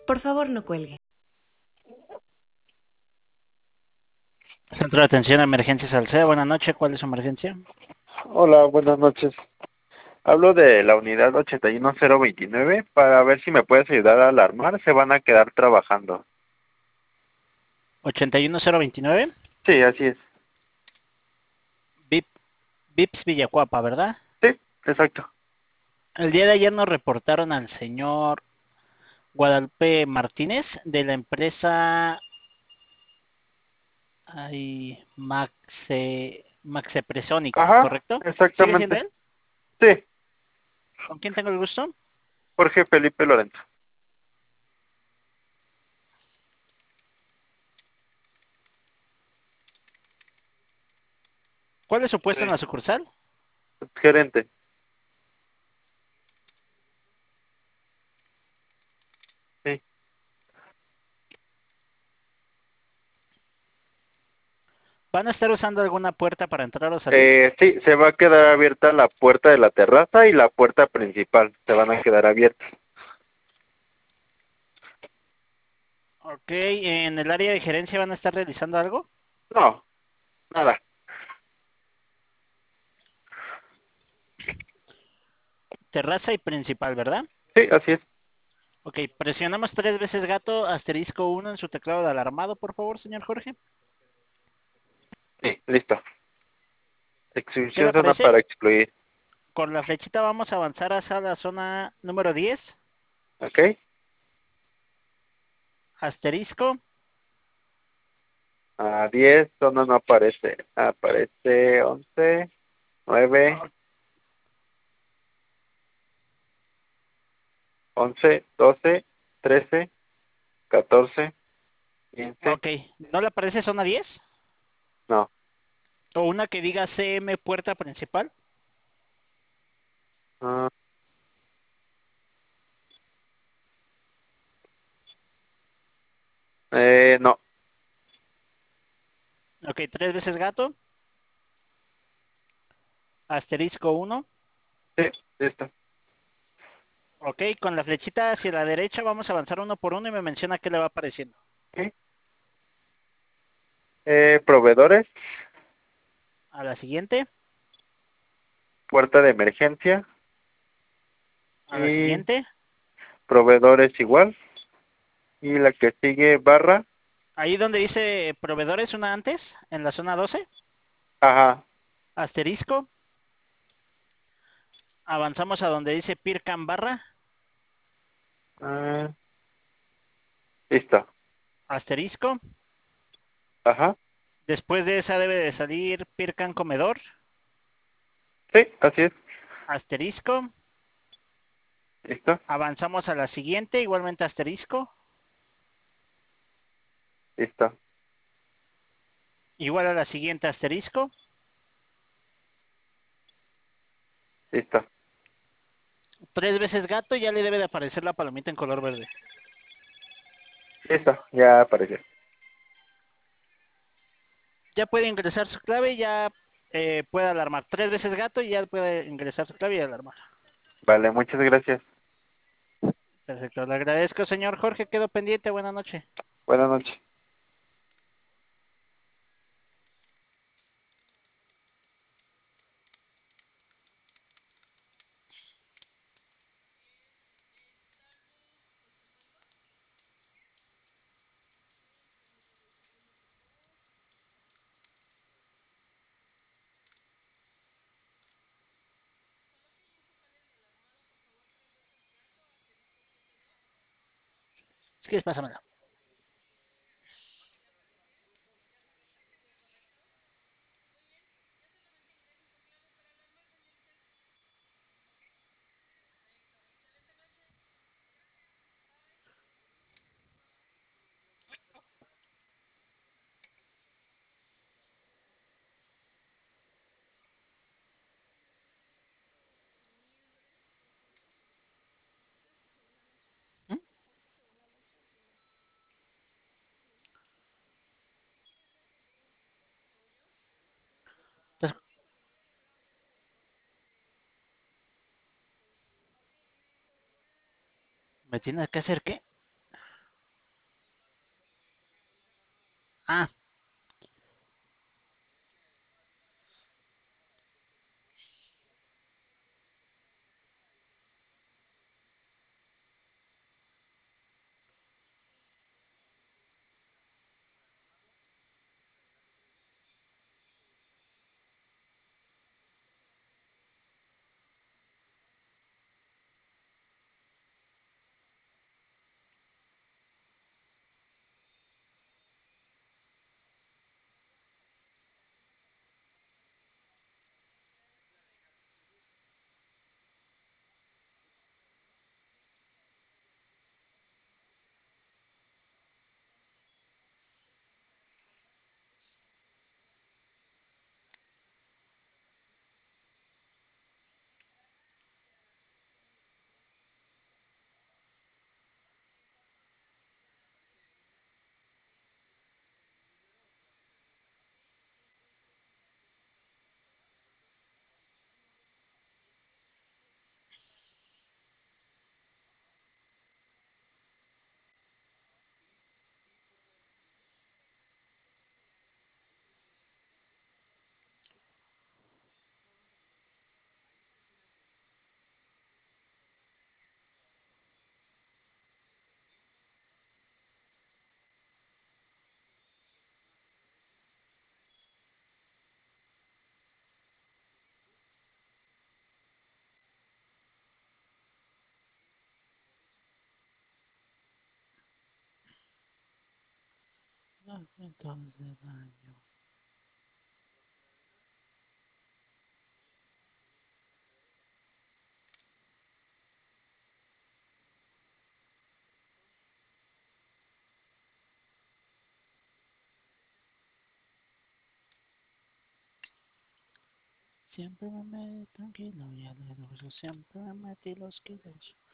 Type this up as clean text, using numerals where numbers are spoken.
Por favor, no cuelgue. Centro de Atención a Emergencias Alcea, buenas noches, ¿cuál es su emergencia? Hola, buenas noches. Hablo de la unidad 81029 para ver si me puedes ayudar a alarmar. Se van a quedar trabajando. 81029, Sí, así es. VIP, VIPS Villacuapa, ¿verdad? Sí, exacto. El día de ayer nos reportaron al señor Guadalupe Martínez de la empresa Maxepresonics, Ajá, ¿correcto? ¿Sigue siendo exactamente. él? Sí, ¿Con quién tengo el gusto? Jorge Felipe Lorenzo. ¿Cuál es su puesto en Sí. la sucursal? Gerente. Sí. ¿Van a estar usando alguna puerta para entrar o salir? Sí, se va a quedar abierta la puerta de la terraza y la puerta principal. Se van a quedar abiertas. Ok, ¿en el área de gerencia van a estar realizando algo? No, nada. Terraza y principal, ¿verdad? Sí, así es. Ok, presionamos 3 veces gato, asterisco 1 en su teclado de alarmado, por favor, señor Jorge. Sí, listo. ¿Qué le Exhibición zona parece? para excluir. Con la flechita vamos a avanzar hacia la zona número 10, ¿Ok? asterisco. A 10, zona no aparece. Aparece 11, 9, 11, 12, 13, 14, 15. Ok, ¿no le aparece zona 10? No. ¿O una que diga CM puerta principal? Ah, no. Ok, 3 veces gato, asterisco 1. Sí, listo. Ok, con la flechita hacia la derecha vamos a avanzar uno por uno y me menciona qué le va apareciendo. Ok. Proveedores, A la siguiente, puerta de emergencia a la y siguiente. proveedores igual. Y la que sigue barra. Ahí donde dice proveedores, una antes, en la zona 12, Ajá. asterisco. Avanzamos a donde dice Pircan barra, Ah, listo. asterisco. Ajá. Después de esa debe de salir Pircan comedor, Sí, así es. asterisco. Listo. Avanzamos a la siguiente, igualmente asterisco. Listo. Igual a la siguiente asterisco. Listo. 3 veces gato y ya le debe de aparecer la palomita en color verde. Listo. Ya apareció. Ya puede ingresar su clave y ya puede alarmar. 3 veces gato y ya puede ingresar su clave y alarmar. Vale, muchas gracias. Perfecto, le agradezco, señor Jorge. Quedo pendiente. Buenas noches. Buenas noches. Si quieres, pásamela. ¿Mm? Entonces, ¿me tiene que hacer qué? Ah, los metales de daño. Siempre me metí tranquilo y alegre, siempre me metí los kilos.